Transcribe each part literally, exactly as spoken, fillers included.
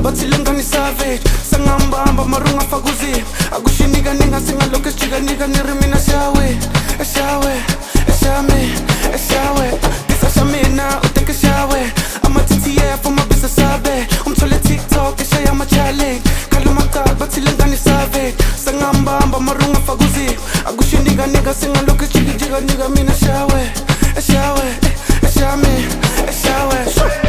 bathi lengane savage sangambamba marunga fakuzi akushinika ninga singaloke jika nika niri mina shawe shawe shame shawe disa shamina uteke shawe ama T T F uma bisa sabe umthole TikTok shaya ama challenge kaluma kak bathi lengane savage sangambamba marunga fakuzi akushinika ninga singaloke jika jika nika mina shawe shawe shame shawe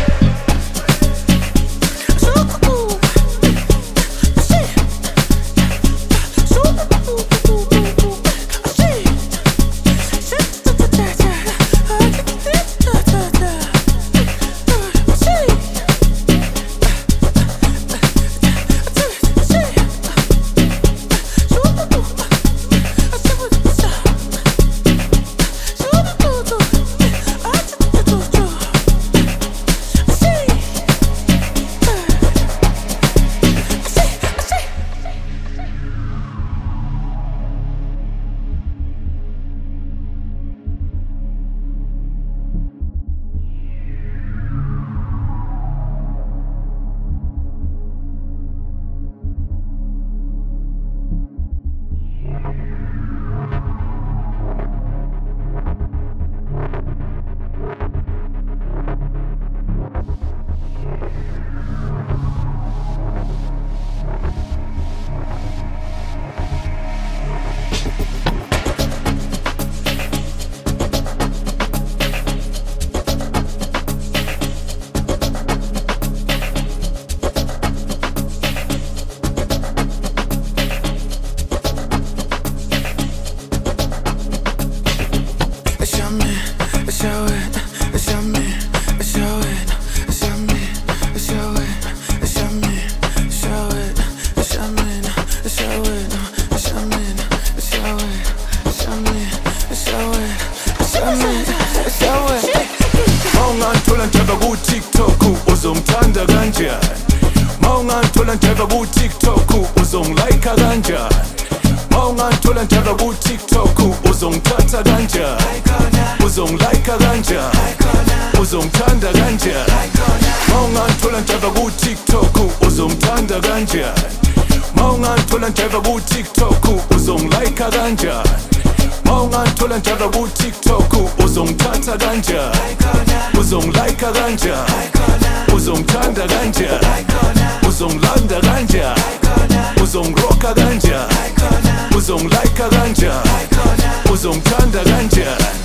Mawungathola ku TikTok uzongithanda kanjani Mawungathola ku TikTok uzongilike kanjani Mawungathola ku TikTok uzongithatha kanjani Uzongilike kanjani Uzongithanda kanjani Mawungathola ku TikTok uzongithanda kanjani Mawungathola ku TikTok uzongilike kanjani Mawungathola ku TikTok uzongithatha kanjani Uzongilike kanjani Uzongithanda kanjani Uzongilanda kanjani Uzongiroka kanjani Uzongilike kanjani Uzongithanda kanjani